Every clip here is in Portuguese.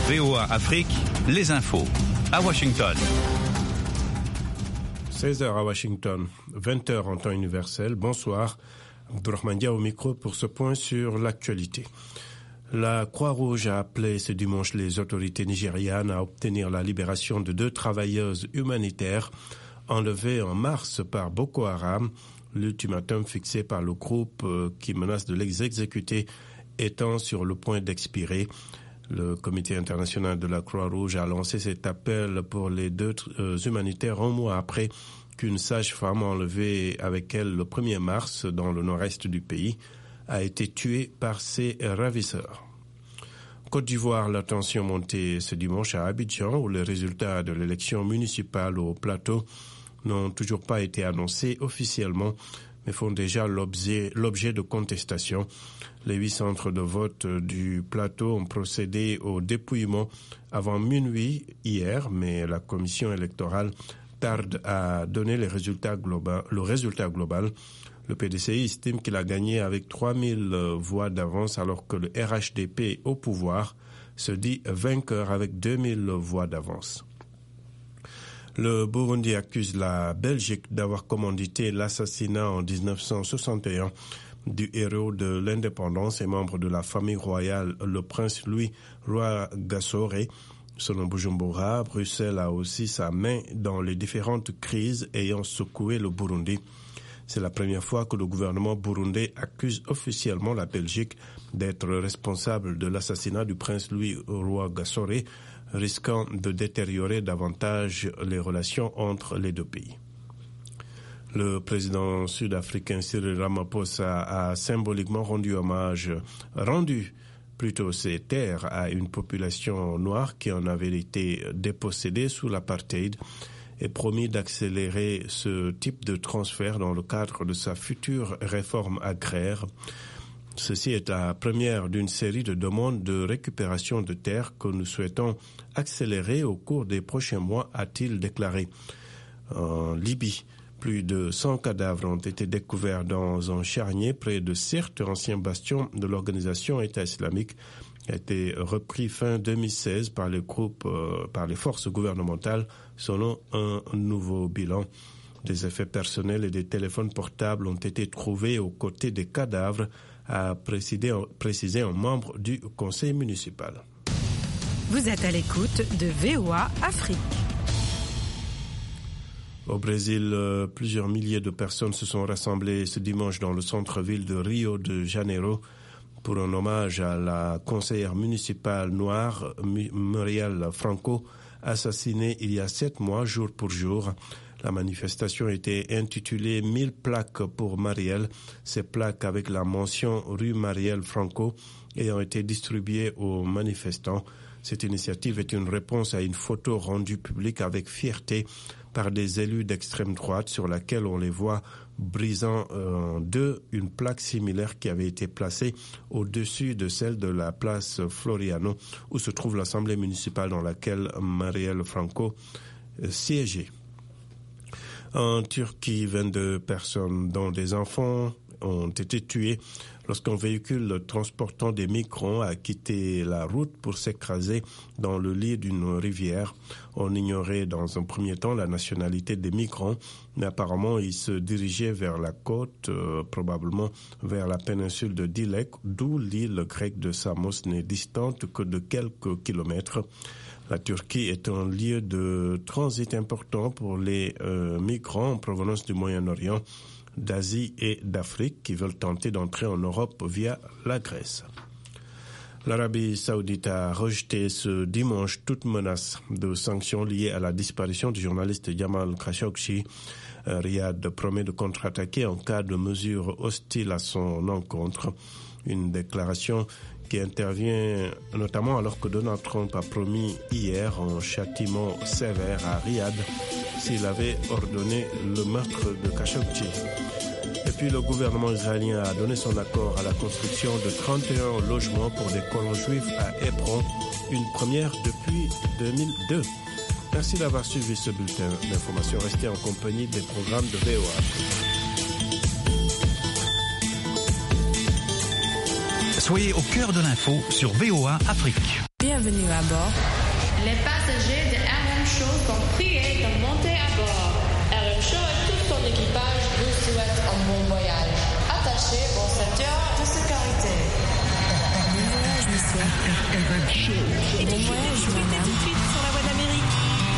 VOA Afrique, les infos. À Washington. 16h à Washington, 20h en temps universel. Bonsoir. Abdourahmane Dia au micro pour ce point sur l'actualité. La Croix-Rouge a appelé ce dimanche les autorités nigérianes à obtenir la libération de 2 travailleuses humanitaires enlevées en mars par Boko Haram, l'ultimatum fixé par le groupe qui menace de les exécuter étant sur le point d'expirer. Le Comité international de la Croix-Rouge a lancé cet appel pour les 2 humanitaires un mois après qu'une sage-femme enlevée avec elle le 1er mars dans le nord-est du pays a été tuée par ses ravisseurs. Côte d'Ivoire, la tension montée ce dimanche à Abidjan où les résultats de l'élection municipale au plateau n'ont toujours pas été annoncés officiellement mais font déjà l'objet de contestations. Les 8 centres de vote du plateau ont procédé au dépouillement avant minuit hier, mais la commission électorale tarde à donner le résultat global. Le PDCI estime qu'il a gagné avec 3000 voix d'avance alors que le RHDP au pouvoir se dit vainqueur avec 2000 voix d'avance. Le Burundi accuse la Belgique d'avoir commandité l'assassinat en 1961 du héros de l'indépendance et membre de la famille royale, le prince Louis Rwagasore. Selon Bujumbura, Bruxelles a aussi sa main dans les différentes crises ayant secoué le Burundi. C'est la première fois que le gouvernement burundais accuse officiellement la Belgique d'être responsable de l'assassinat du prince Louis Rwagasore, risquant de détériorer davantage les relations entre les 2 pays. Le président sud-africain Cyril Ramaphosa a symboliquement rendu ses terres à une population noire qui en avait été dépossédée sous l'apartheid et promis d'accélérer ce type de transfert dans le cadre de sa future réforme agraire. Ceci est la première d'une série de demandes de récupération de terres que nous souhaitons accélérer au cours des prochains mois, a-t-il déclaré. En Libye, plus de 100 cadavres ont été découverts dans un charnier près de Sirte, ancien bastion de l'organisation État islamique, qui a été repris fin 2016 par les forces gouvernementales selon un nouveau bilan. Des effets personnels et des téléphones portables ont été trouvés aux côtés des cadavres, a précisé un membre du conseil municipal. Vous êtes à l'écoute de VOA Afrique. Au Brésil, plusieurs milliers de personnes se sont rassemblées ce dimanche dans le centre-ville de Rio de Janeiro pour un hommage à la conseillère municipale noire Marielle Franco, assassinée il y a 7 mois, jour pour jour. La manifestation était intitulée 1000 plaques pour Marielle. Ces plaques avec la mention rue Marielle Franco ayant été distribuées aux manifestants. Cette initiative est une réponse à une photo rendue publique avec fierté par des élus d'extrême droite sur laquelle on les voit brisant en 2 une plaque similaire qui avait été placée au-dessus de celle de la place Floriano où se trouve l'assemblée municipale dans laquelle Marielle Franco siégeait. En Turquie, 22 personnes, dont des enfants, ont été tuées lorsqu'un véhicule transportant des migrants a quitté la route pour s'écraser dans le lit d'une rivière. On ignorait dans un premier temps la nationalité des migrants, mais apparemment ils se dirigeaient vers la côte, probablement vers la péninsule de Dilek, d'où l'île grecque de Samos n'est distante que de quelques kilomètres. La Turquie est un lieu de transit important pour les migrants en provenance du Moyen-Orient, d'Asie et d'Afrique qui veulent tenter d'entrer en Europe via la Grèce. L'Arabie saoudite a rejeté ce dimanche toute menace de sanctions liées à la disparition du journaliste Jamal Khashoggi. Riyad promet de contre-attaquer en cas de mesures hostiles à son encontre. Une déclaration qui intervient notamment alors que Donald Trump a promis hier un châtiment sévère à Riyad s'il avait ordonné le meurtre de Khashoggi. Et puis le gouvernement israélien a donné son accord à la construction de 31 logements pour des colons juifs à Hébron, une première depuis 2002. Merci d'avoir suivi ce bulletin d'information. Restez en compagnie des programmes de VOA. Soyez au cœur de l'info sur VOA Afrique. Bienvenue à bord. Les passagers de RM Show sont priés de monter à bord. RM Show et tout son équipage vous souhaitent un bon voyage. Attachez vos ceintures de sécurité. Bon voyage, monsieur. RM Show. Bon voyage, madame. Tout de suite sur la voie d'Amérique.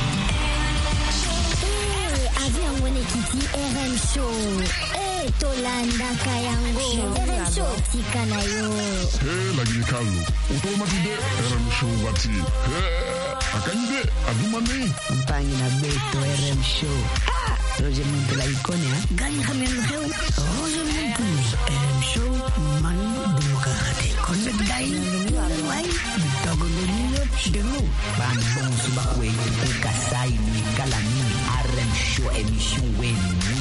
Avion Wenekiti RM Show. Tolanda Kayango. RM Show Tikanayo. Lagi Carlo. Automatique RM Show Vati. Akande Adumani. Mpani na Beto RM Show. Roger Muntu la Ikonia. Gani Hamemheu. Roger Muntu RM Show. Man Demokrate. Connect Dai. Wai. Togo Lenino. Demo. Ban Bon Subakwe. Kasai ni Kalani. RM Show émission Wen.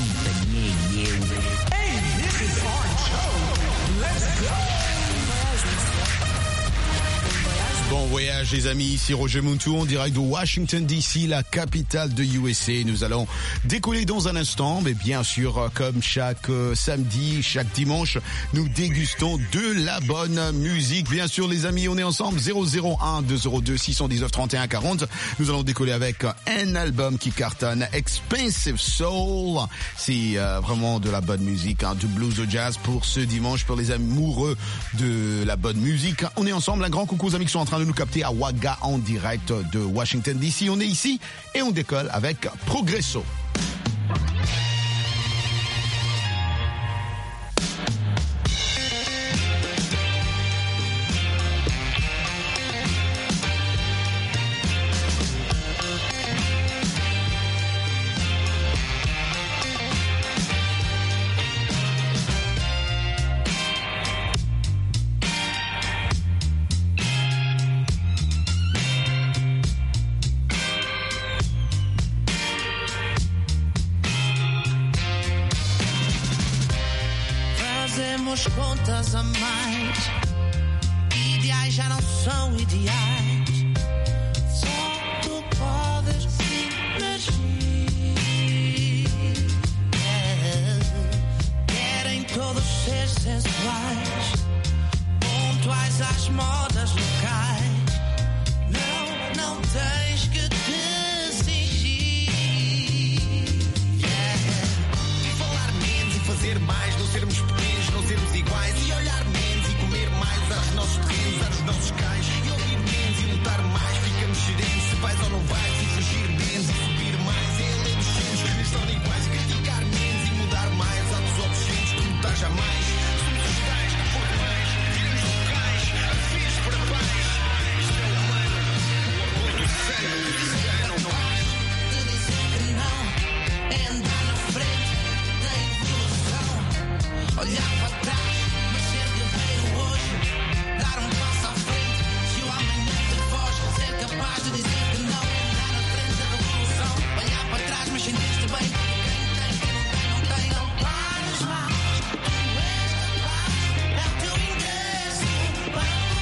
Hey, this is our show. Let's go. Bon voyage les amis, ici Roger Muntu en direct de Washington DC, la capitale de USA. Nous allons décoller dans un instant, mais bien sûr comme chaque samedi, chaque dimanche, nous dégustons de la bonne musique. Bien sûr les amis, on est ensemble 001 202 619 31 40. Nous allons décoller avec un album qui cartonne, Expensive Soul. C'est vraiment de la bonne musique, hein, du blues au jazz pour ce dimanche, pour les amoureux de la bonne musique. On est ensemble, un grand coucou aux amis qui sont en train de nous capter à Wagga en direct de Washington DC. On est ici et on décolle avec Progresso. Fazemos contas a mais. Ideais já não são ideais. Só tu podes imagir. Querem todos ser sensuais, pontuais às modas locais. Não tens que te exigir. E falar menos e fazer mais, não sermos pequenos, não sermos iguais. E olhar menos e comer mais aos nossos terrenos, aos nossos cais. E ouvir menos e lutar mais, ficamos serenos se vais ou não vais. E fugir menos e subir mais, e ler os filmes que lhes tornam iguais. E criticar menos e mudar mais, atos obscenos que lutar jamais. Somos os tais, pouco mais, viramos locais, afins para paz. Isto é humano, o amor do sangue, não vais te dizer que não, é andar na frente da evolução. Olhar para trás, mas ser guerreiro hoje, dar um passo à frente. Se o amanhã te foge, ser capaz de dizer que não, é andar na frente da revolução. Olhar para trás, mas sentir-te bem. Quem não pares mais. Tu és capaz, é o teu ingresso para o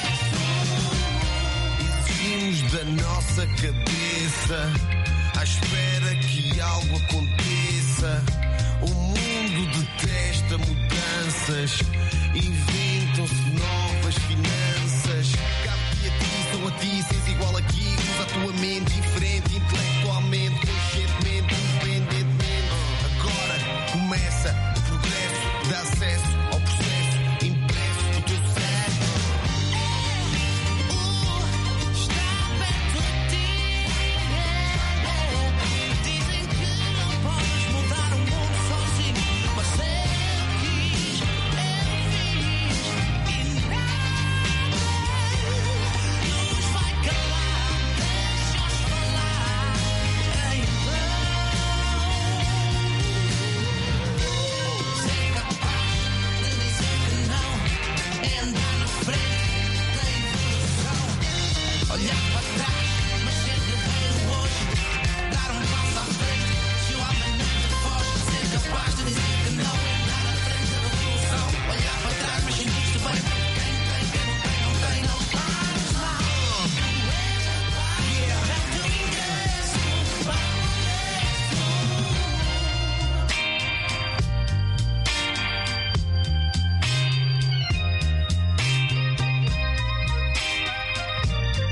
progresso. Exigimos da nossa cabeça, à espera que algo aconteça. O mundo detesta mudanças, inventam-se novas finanças. Cabe-te a ti, são a ti, sens igual aqui. Usa a tua mente diferente, intelectualmente, conscientemente, independentemente. Agora começa o progresso, dá acesso ao processo, impresso no teu cérebro. Está perto de ti. Dizem que não podes mudar o mundo sozinho, mas eu quis, eu fiz e nada nos vai calar. Deixa-os falar em vão. Ser capaz de dizer que não é andar na frente da evolução. Olhar para trás, mas ser guerreiro hoje, dar um passo à frente. Se o amanhã te foge, ser capaz de dizer que não é andar na frente da revolução. Olhar para trás, mas sentir-te bem. Quem não pares mais. Tu és capaz, é o teu ingresso para o progresso.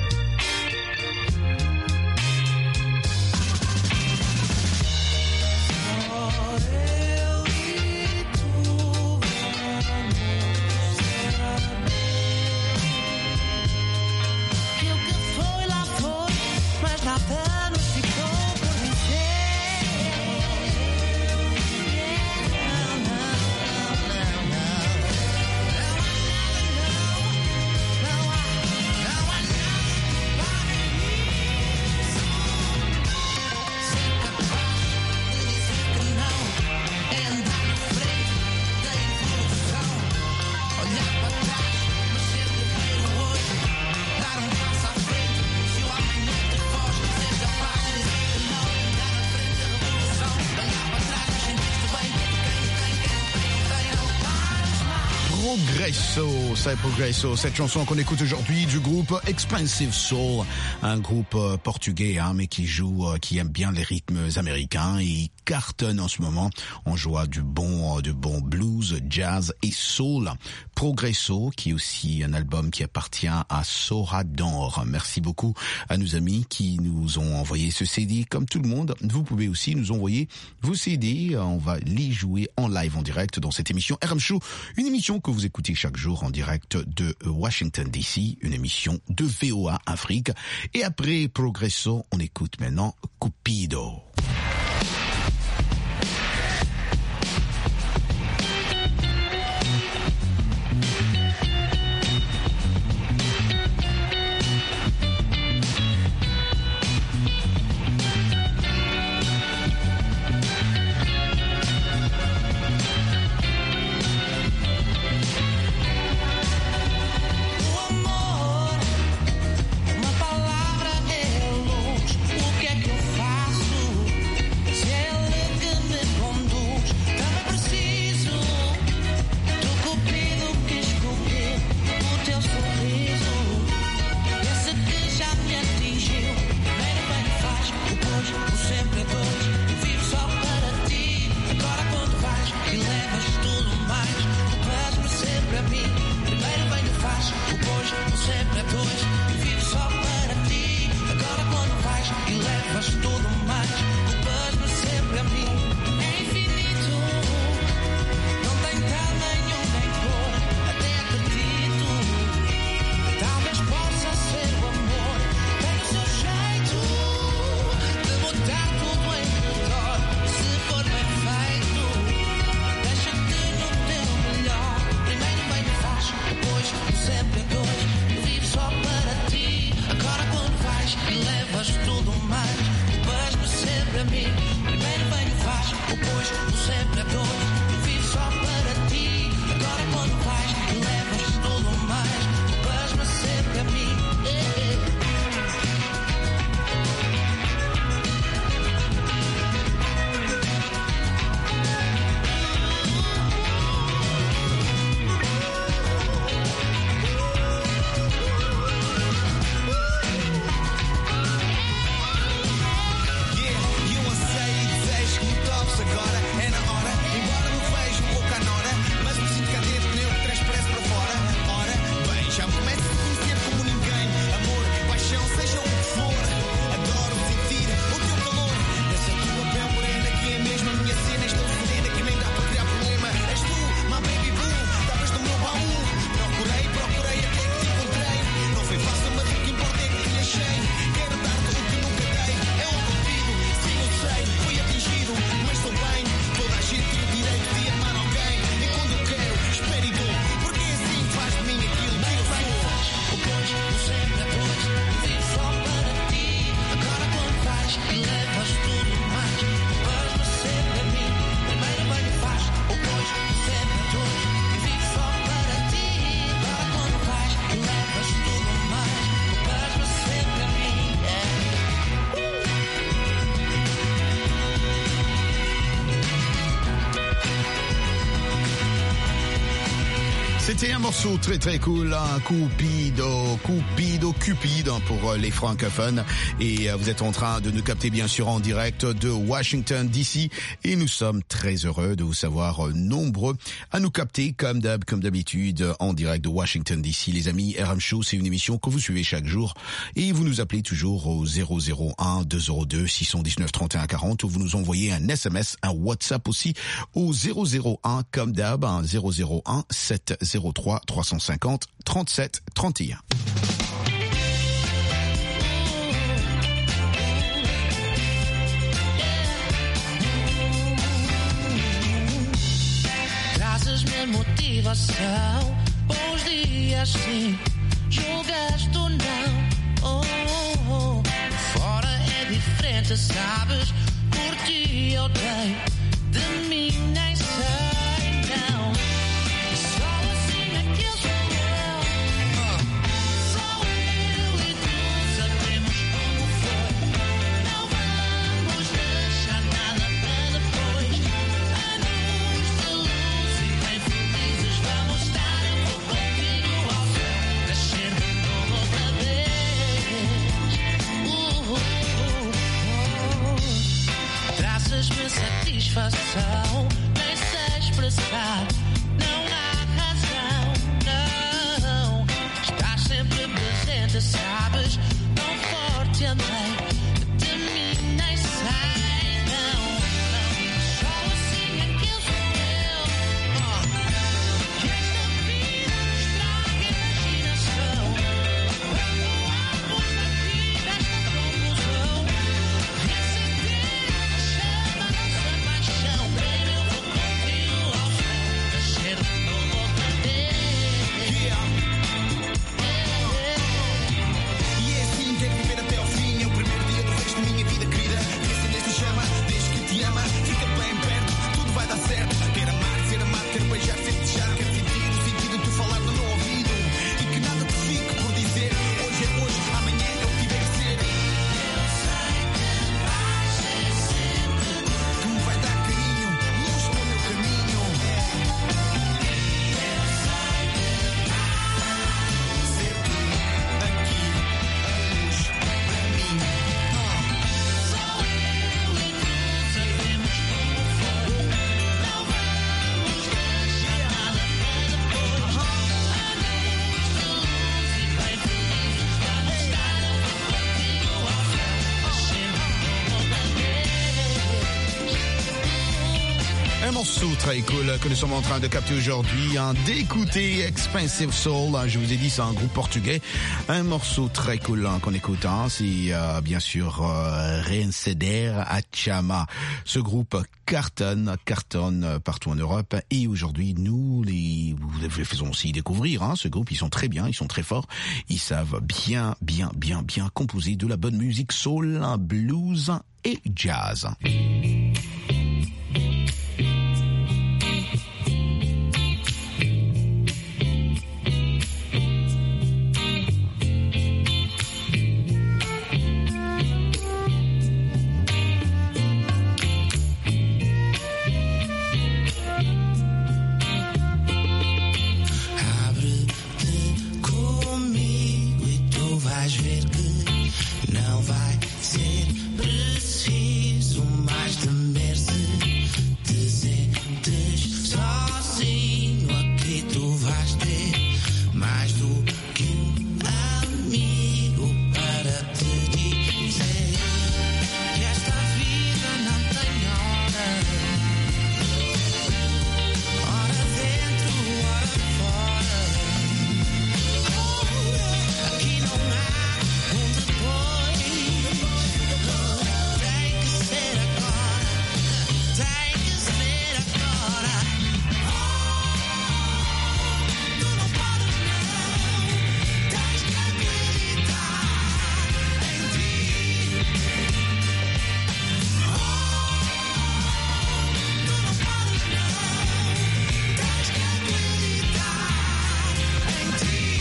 Progresso, cette chanson qu'on écoute aujourd'hui du groupe Expensive Soul, un groupe portugais mais qui aime bien les rythmes américains et cartonne en ce moment. On joue du bon blues, jazz et soul. Progresso, qui est aussi un album qui appartient à Sorador. Merci beaucoup à nos amis qui nous ont envoyé ce CD. Comme tout le monde, vous pouvez aussi nous envoyer vos CD. On va les jouer en live, en direct dans cette émission RM Show, une émission que vous écoutez chaque jour en direct de Washington DC, une émission de VOA Afrique. Et après Progresso, on écoute maintenant Cupido. Uma palavra é luz, o que é que eu faço? C'était un morceau très très cool, hein, Cupido pour les francophones. Et vous êtes en train de nous capter bien sûr en direct de Washington DC. Et nous sommes très heureux de vous savoir nombreux à nous capter comme d'habitude en direct de Washington DC. Les amis, RM Show, c'est une émission que vous suivez chaque jour. Et vous nous appelez toujours au 001 202 619 31 40 ou vous nous envoyez un SMS, un WhatsApp aussi au 001 comme d'hab, 001 703 350 37 31. Trazes-me motivação, bons dias sim, julgas tu não. Oh, oh, oh. Fora é diferente, sabes? Por ti eu dei, de mim nem sei, não. Só assim é que eu sou eu. Só eu e tu sabemos como foi. Não vamos deixar nada para depois. Anos de luz e bem felizes vamos estar satisfação, nem sei expressar. Não há razão, não. Estás sempre presente, sabes? Tão forte andei, de mim nem sei, não. Só assim é que eu sou eu. Que esta vida estraga a imaginação. Quando há na vida esta confusão, reacender a chama, nossa paixão. Baby, eu vou contigo ao céu, nascer de novo outra vez. E é assim que é viver até ao fim. É o primeiro dia do resto da minha vida, querida. Que acendeste a chama, desde que te ama. Fica bem perto, tudo vai dar certo. Quero amar, ser amado, quero beijar, ser deixar. Quero sentir o sentido de tu falar no meu ouvido. E que nada te fique por dizer. Hoje é hoje, amanhã é o que tiver que ser. Eu sei que vais ser sempre que me vai dar carinho, luz no meu caminho. Eu sei que vais ser tu aqui, a luz para mim. Só eu e tu sabemos como foi. Não vamos deixar nada para depois. Anos de luz e bem felizes vamos estar. Eu vou contigo ao céu, nascer de novo outra vez. Un morceau très cool que nous sommes en train de capter aujourd'hui, d'écouter Expensive Soul, je vous ai dit c'est un groupe portugais, un morceau très cool qu'on écoute, c'est bien sûr Reacender a Chama. Ce groupe cartonne partout en Europe et aujourd'hui nous les faisons aussi découvrir, ce groupe, ils sont très bien, ils sont très forts, ils savent bien composer de la bonne musique soul, blues et jazz. Abre-te comigo e tu vais ver que não vai ser preciso mais temer-se. Te sentes sozinho, aqui tu vais ter mais do que um amigo para te dizer que esta vida não tem hora. Hora dentro, hora fora. Aqui não há depois. Tem que ser agora. Tem que ser agora. Tu não podes não. Tens que acreditar em ti. Tu não podes não. Tens que acreditar em ti.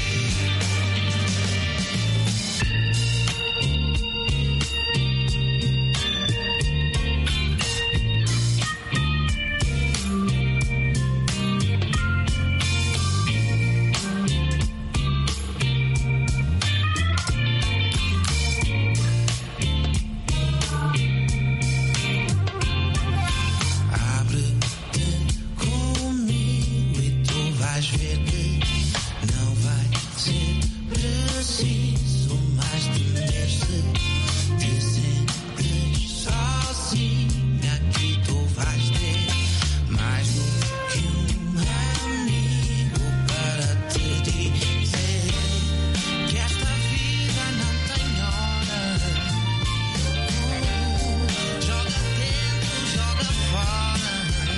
Abre-te comigo e tu vais ver que não vai ser preciso mais temer-se. Te sentes sozinha, aqui tu vais ter mais do que um amigo para te dizer que esta vida não tem hora. Joga dentro, joga fora.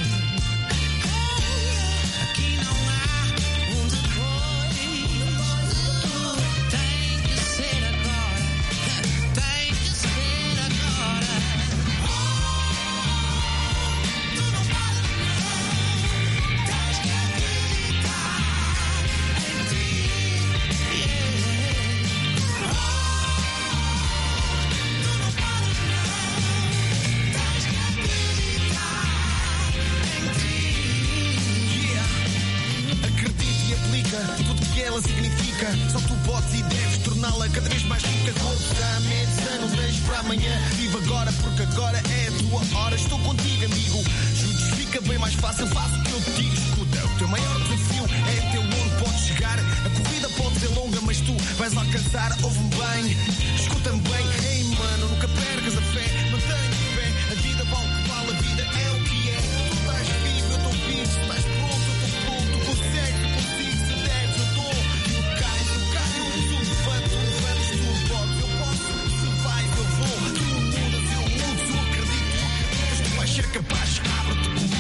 Aqui não há depois. Tem que ser agora. Tem que ser agora. Tu não podes não. Tens que acreditar em ti. Tu não podes não. Tens que acreditar em ti. Acredita e aplica tudo que ela significa. Só tu podes e deves torná-la cada vez mais rica. Corpo, dá medo, não deixes para amanhã. Vive agora porque agora é a tua boa hora, estou contigo, amigo. Juntos fica bem mais fácil, faço o que eu te digo. Escuta, o teu maior desafio é até onde podes chegar. A corrida pode ser longa, mas tu vais alcançar. Ouve-me bem, escuta-me bem. Ei, mano, nunca percas a fé, mantenha de pé. A vida vale o que vale, a vida é o que é. Tu estás vivo, eu estou vivo. Se estás pronto, eu estou pronto. Consegues, eu consigo. Se deres, eu estou. Tu cais, tu levanto, tu levantas, tu podes, eu posso. Se vais, eu vou. Tu mudas, eu mudo. Se eu acredito, mas tu vais ser capaz. Abre-te comigo.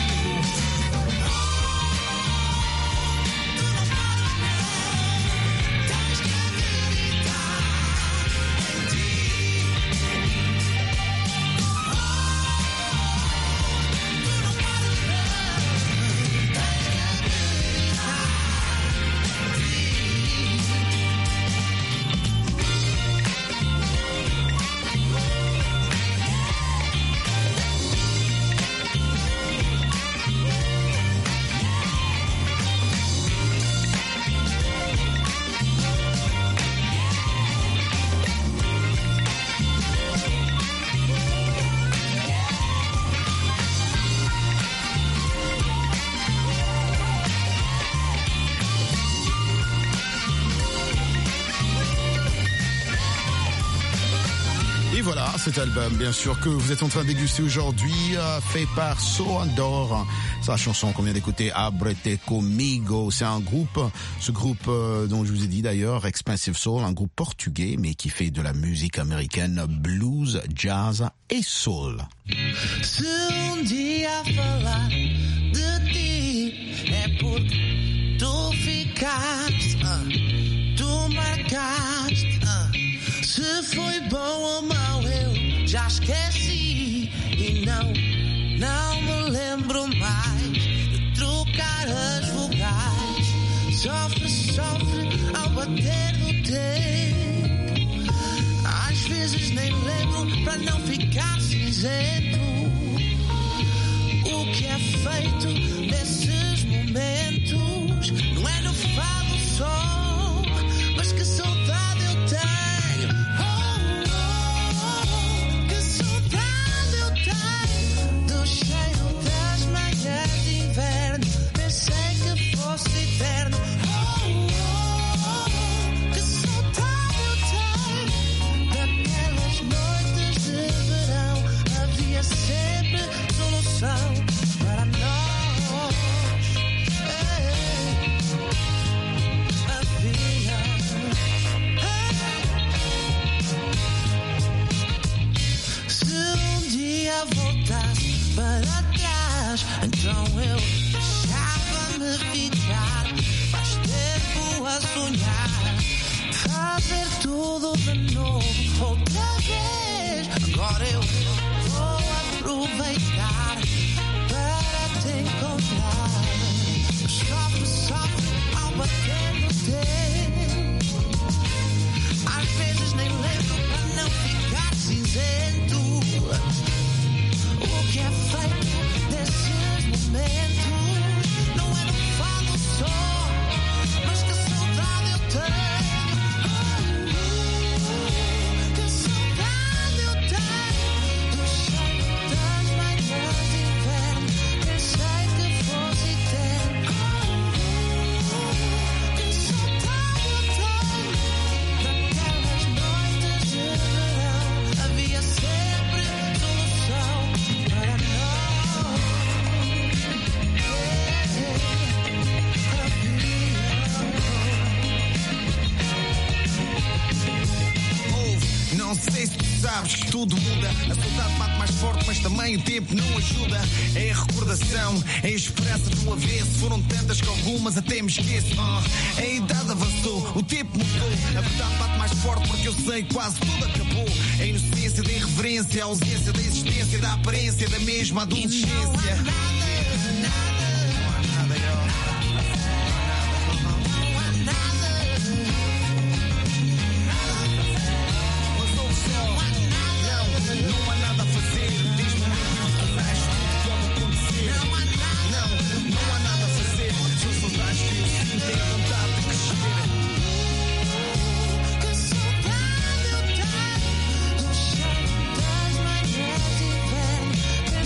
Et voilà, cet album, bien sûr, que vous êtes en train de déguster aujourd'hui, fait par So Andor. C'est la chanson qu'on vient d'écouter, Abrete Comigo. C'est un groupe, ce groupe dont je vous ai dit d'ailleurs, Expensive Soul, un groupe portugais, mais qui fait de la musique américaine, blues, jazz et soul. Se dia falar de ti é porque tu ficaste, tu marcaste. Se foi bom ou mau eu já esqueci e não me lembro mais de trocar as vogais. Sofre ao bater do tempo. Às vezes nem lembro para não ficar cinzento. O que é feito nesses momentos não é no fado só, mas que saudade eu tenho. Eterno. Que saudade eu tenho daquelas noites de verão. Havia sempre solução para nós. Havia. Se um dia voltasse para trás, então eu deixava-me ficar. Faz tempo a sonhar, fazer tudo de novo outra vez. Agora eu vou aproveitar para te encontrar. Sofre ao bater no tempo. Às vezes nem lembro para não ficar cinzento. O que é feito desses momentos não é no fado só, mas que saudade eu tenho. Que saudade eu tenho do cheiro das manhãs de inverno. Pensei que fosse eterno. Que saudade eu tenho daquelas noites de verão. Havia sempre solução para nós. Não sei se tu sabes que tudo muda. A saudade bate mais forte, mas também o tempo não ajuda. É a recordação, é a esperança do avesso. Foram tantas que algumas até me esqueço. A idade avançou, o tempo mudou. A verdade bate mais forte porque eu sei que quase tudo acabou. A inocência da irreverência, a ausência da existência, da aparência da mesma adolescência. Não há nada a fazer, diz-me o resto pode acontecer. Não há nada a fazer, são saudades que eu sinto, tenho vontade de crescer. Que saudade eu tenho do cheiro das manhãs de inverno.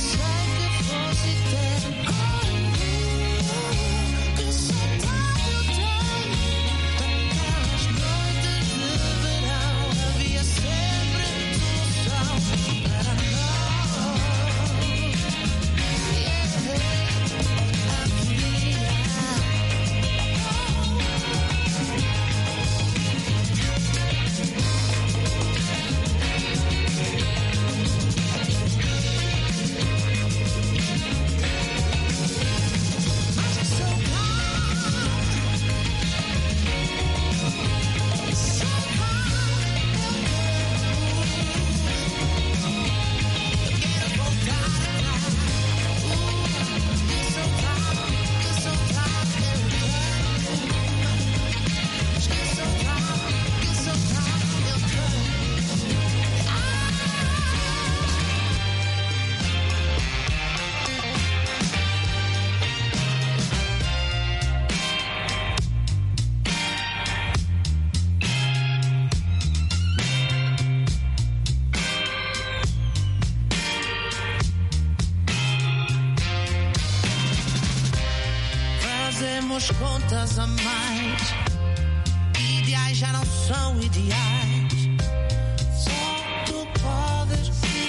fazemos contas a mais. Ideais já não são ideais. Só tu podes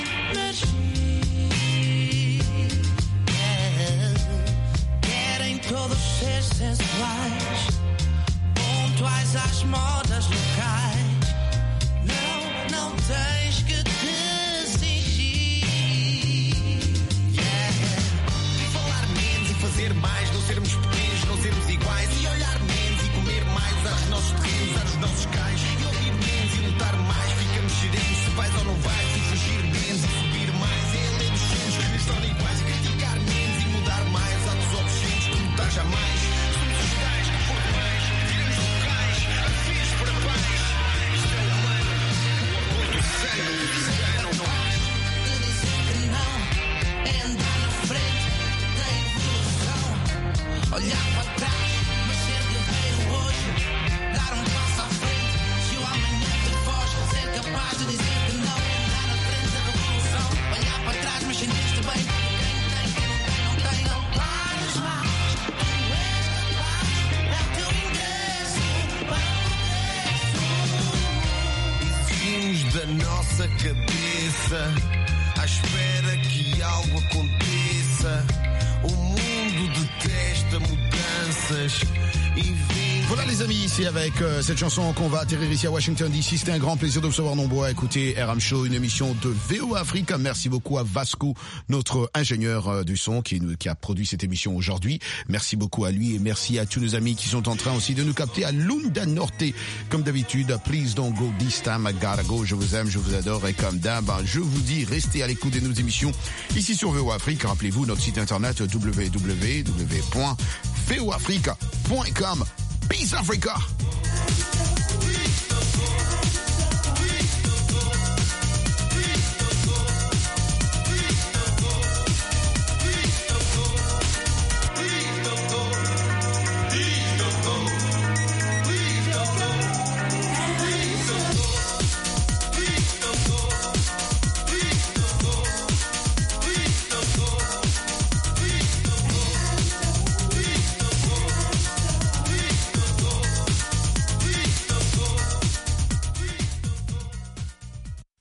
emergir. Querem todos ser sensuais, pontuais às modas locais. Não tens que te cingir. E falar menos e fazer mais. Não sermos pequenos, não sermos iguais. E olhar menos e comer mais. Usar os nossos terrenos, usar os nossos cais. E ouvir menos e lutar mais. Ficamos seremos se vais ou não vais. E fugir menos e subir mais. É a lei dos sonhos que nos torna iguais. E criticar menos e mudar mais. Atos obscenos que lutar jamais. Somos os tais que por mais. Viramos locais, afins para paz. Isto é humano. Olhar para trás, mas ser guerreiro hoje. Dar passo à frente, se o amanhã te foge. Ser capaz de dizer que não. Andar na frente da revolução. Olhar para trás, mas sentir-te bem. Quem não tem, não pares mais. Tu és capaz, é o teu ingresso para o progresso. Exigimos da nossa cabeça, à espera que algo aconteça. O mundo detesta mudanças e vem. Voilà les amis, c'est avec cette chanson qu'on va atterrir ici à Washington DC. C'était un grand plaisir de vous savoir nombreux à écouter RM Show, une émission de VOA Africa. Merci beaucoup à Vasco, notre ingénieur du son qui a produit cette émission aujourd'hui. Merci beaucoup à lui et merci à tous nos amis qui sont en train aussi de nous capter à Lunda Norte. Comme d'habitude, please don't go this time, I gotta go. Je vous aime, je vous adore et comme d'hab, je vous dis, restez à l'écoute de nos émissions ici sur VOA Africa. Rappelez-vous notre site internet www.voafrica.com. Peace Africa!